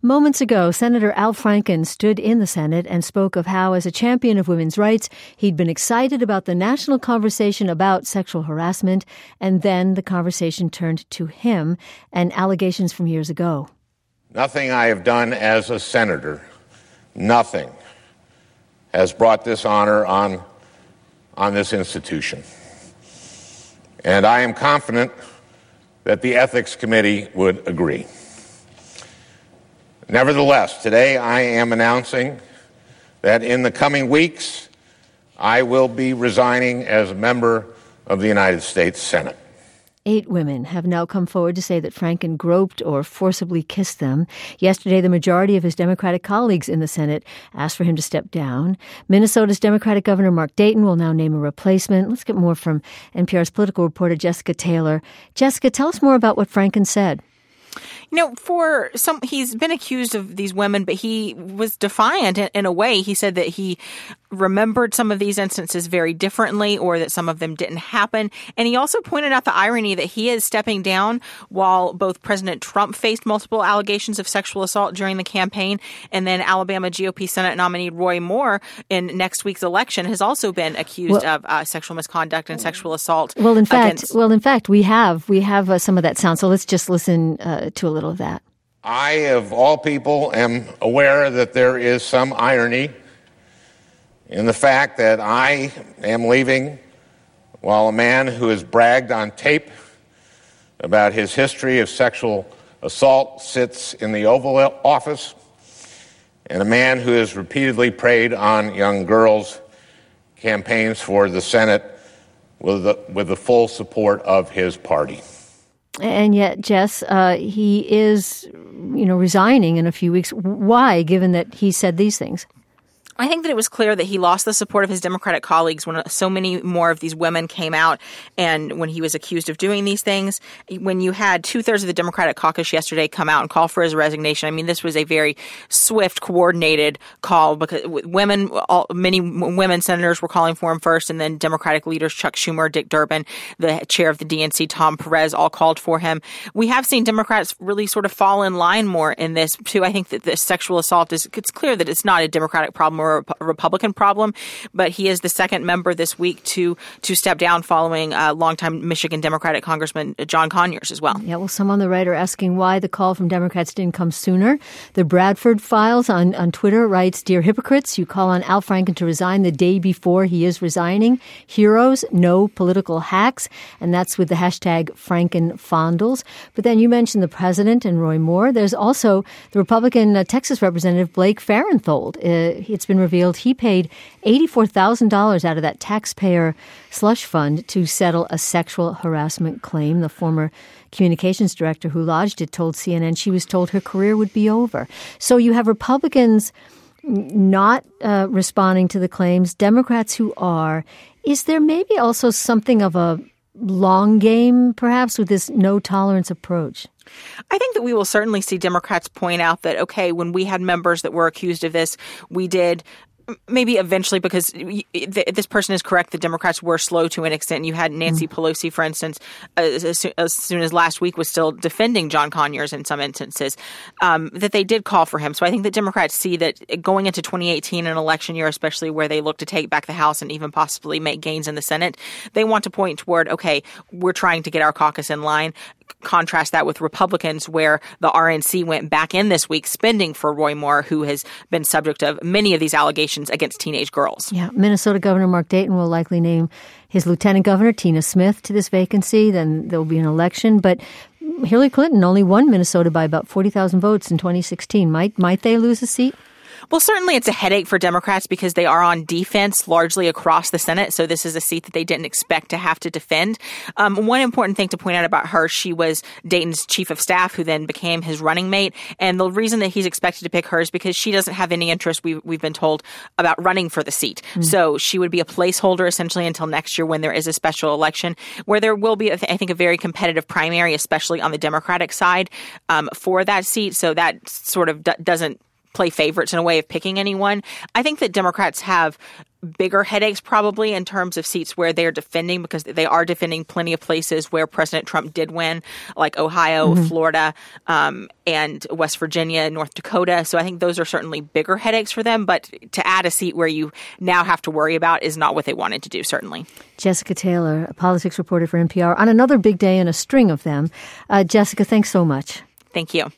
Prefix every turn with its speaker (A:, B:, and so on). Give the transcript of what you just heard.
A: Moments ago, Senator Al Franken stood in the Senate and spoke of how, as a champion of women's rights, he'd been excited about the national conversation about sexual harassment, and then the conversation turned to him and allegations from years ago.
B: Nothing I have done as a senator, nothing, has brought this honor on this institution. And I am confident that the Ethics Committee would agree. Nevertheless, today I am announcing that in the coming weeks, I will be resigning as a member of the United States Senate.
A: 8 women have now come forward to say that Franken groped or forcibly kissed them. Yesterday, the majority of his Democratic colleagues in the Senate asked for him to step down. Minnesota's Democratic Governor Mark Dayton will now name a replacement. Let's get more from NPR's political reporter Jessica Taylor. Jessica, tell us more about what Franken said.
C: He's been accused of these women, but he was defiant in a way. He said that he remembered some of these instances very differently, or that some of them didn't happen. And he also pointed out the irony that he is stepping down while both President Trump faced multiple allegations of sexual assault during the campaign, and then Alabama GOP Senate nominee Roy Moore in next week's election has also been accused of sexual misconduct and sexual assault.
A: In fact, we have some of that sound. So let's just listen to a little of that.
B: I, of all people, am aware that there is some irony in the fact that I am leaving while a man who has bragged on tape about his history of sexual assault sits in the Oval Office, and a man who has repeatedly preyed on young girls campaigns for the Senate with the full support of his party.
A: And yet, Jess, he is, resigning in a few weeks. Why, given that he said these things?
C: I think that it was clear that he lost the support of his Democratic colleagues when so many more of these women came out and when he was accused of doing these things. When you had 2/3 of the Democratic caucus yesterday come out and call for his resignation, this was a very swift, coordinated call because many women senators were calling for him first, and then Democratic leaders Chuck Schumer, Dick Durbin, the chair of the DNC, Tom Perez, all called for him. We have seen Democrats really sort of fall in line more in this, too. I think that the sexual assault it's clear that it's not a Democratic problem or a Republican problem, but he is the second member this week to step down following longtime Michigan Democratic Congressman John Conyers as well.
A: Yeah, well, some on the right are asking why the call from Democrats didn't come sooner. The Bradford Files on Twitter writes, "Dear hypocrites, you call on Al Franken to resign the day before he is resigning. Heroes, no political hacks." And that's with the hashtag FrankenFondles. But then you mentioned the president and Roy Moore. There's also the Republican Texas Representative Blake Farenthold. It's been revealed he paid $84,000 out of that taxpayer slush fund to settle a sexual harassment claim. The former communications director who lodged it told CNN she was told her career would be over. So you have Republicans not responding to the claims, Democrats who are. Is there maybe also something of a long game, perhaps, with this no-tolerance approach?
C: I think that we will certainly see Democrats point out that, okay, when we had members that were accused of this, we did maybe eventually, because this person is correct, the Democrats were slow to an extent. You had Nancy Pelosi, for instance, as soon as last week was still defending John Conyers in some instances, that they did call for him. So I think that Democrats see that going into 2018, an election year, especially where they look to take back the House and even possibly make gains in the Senate, they want to point toward, okay, we're trying to get our caucus in line. Contrast that with Republicans, where the RNC went back in this week spending for Roy Moore, who has been subject of many of these allegations against teenage girls.
A: Yeah, Minnesota Governor Mark Dayton will likely name his Lieutenant Governor, Tina Smith, to this vacancy. Then there will be an election. But Hillary Clinton only won Minnesota by about 40,000 votes in 2016. Might they lose a seat?
C: Well, certainly it's a headache for Democrats because they are on defense largely across the Senate. So this is a seat that they didn't expect to have to defend. One important thing to point out about her, she was Dayton's chief of staff, who then became his running mate. And the reason that he's expected to pick her is because she doesn't have any interest, we've been told, about running for the seat. So she would be a placeholder essentially until next year when there is a special election, where there will be, I think, a very competitive primary, especially on the Democratic side for that seat. So that sort of doesn't play favorites in a way of picking anyone. I think that Democrats have bigger headaches probably in terms of seats where they're defending, because they are defending plenty of places where President Trump did win, like Ohio, Florida, and West Virginia, North Dakota. So I think those are certainly bigger headaches for them. But to add a seat where you now have to worry about is not what they wanted to do, certainly. Jessica Taylor, a politics reporter for NPR, on another big day and a string of them. Jessica, thanks so much. Thank you.